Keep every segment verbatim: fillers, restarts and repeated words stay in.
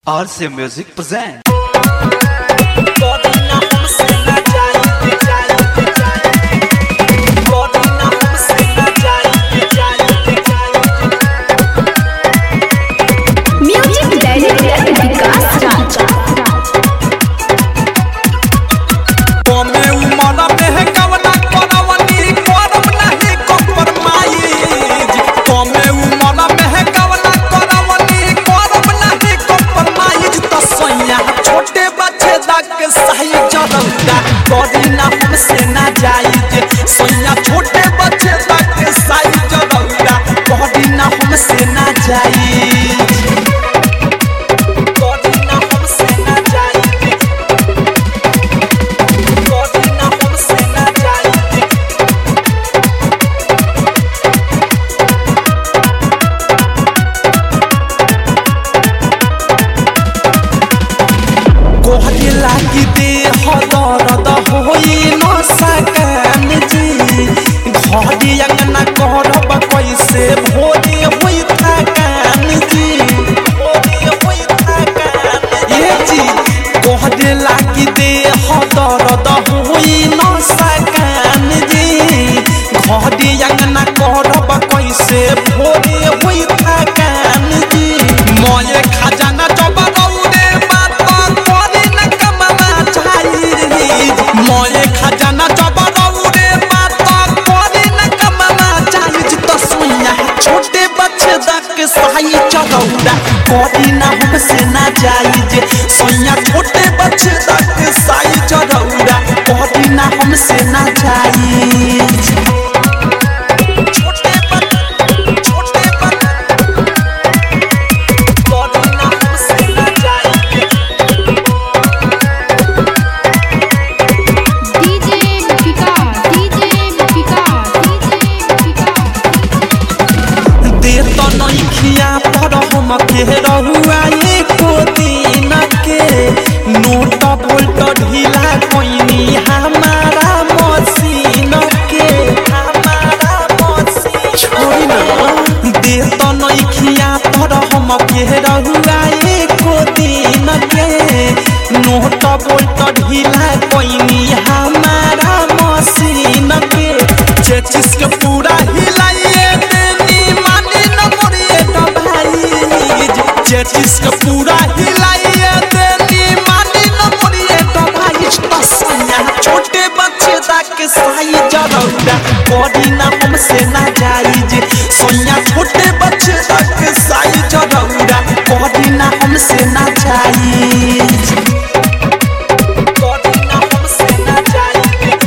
R C Music present. बॉडी ना हमसे ना जायज सोनिया छोटे बच्चे तक साइज जरूरा बॉडी ना हमसे ना जायज बॉडी ना हमसे ना जायज बॉडी ना हमसे ना जायज कोहरे लागी दे हदरद होई न सकन जी घड़ी अंगना करब कैसे भोरे होई थकान जी भोरे होई थकान ये जी कोहरे लागी दे हदरद होई न सकन जी घड़ी अंगना करब कैसे भोरे होई थकान जी मोये खजाना जब मोये खजाना जब रौरे बात करे न कमाना चाहिए तो सोनिया छोटे बच्चे तक साई चरौरा करी ना हमसे ना जायज सोनिया छोटे बच्चे तक साई चरौरा करी ना हमसे ना जायज छोटे बच्चे छोटे बच्चे करी ना हमसे ना जायज नइखिया पर हम के रहुआ एको दिन के नोट बोल्ट ढीला कोइनी हमारा मशीन के हमारा मशीन छोड़ी ना दे तो नइखिया पर हम के रहुआ एको दिन के नोट बोल्ट ढीला कोइनी हमारा मशीन के चेचिस के पूरा हिलाइए जिसका पूरा हिलाइए देनी मानी न मोरिए तो भाई तो सोनिया छोटे बच्चे तक साई जरूरा बॉडी ना हमसे ना जायज सोनिया छोटे बच्चे तक साई जरूरा बॉडी ना हमसे ना जायज बॉडी ना हमसे ना जायज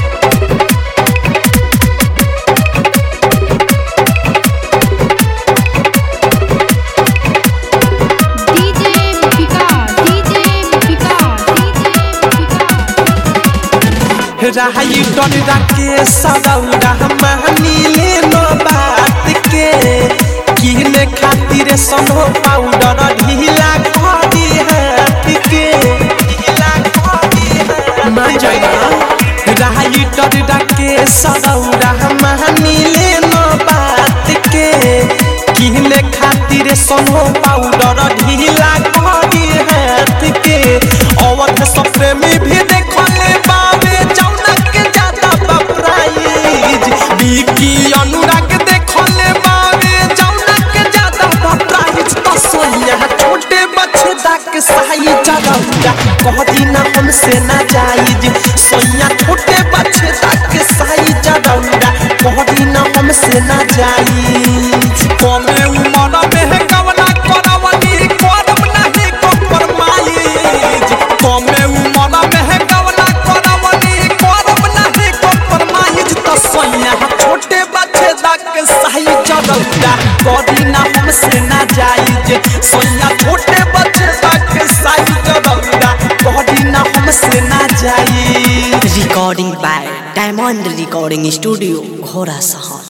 रहाई डर रखे सदौरा मानी ले नो बात के किने खातिर सनो पाउडर ढीला खड़ी हाथ के ढीला खड़ी ना जाइना रहाई डर रखे सदौरा मानी ले नो बात के किने खातिर सनो पाउडर ढीला खड़ी हाथ के अवध सब प्रेमी भी देखले बावे की अनुराग देखले बावे जौना के ज्यादा प्राइस तो सोनिया छोटे बच्चे तक साई जरूरा कहदी ना हमसे ना जायज सोनिया छोटे बच्चे तक साई जरूरा कहदी ना हमसे ना जायज कमे उम्र में कवना करवनी करब नहीं कॉम्प्रोमाइज कमे उम्र में कवना करवनी करब नहीं कॉम्प्रोमाइज तो सोनिया छोटे बच्चे तक साई जरूरा करी ना हमसे ना जायज सोनिया छोटे बच्चे तक साई जरूरा करी ना हमसे ना जायज recording by diamond recording studio घोड़ा शहर।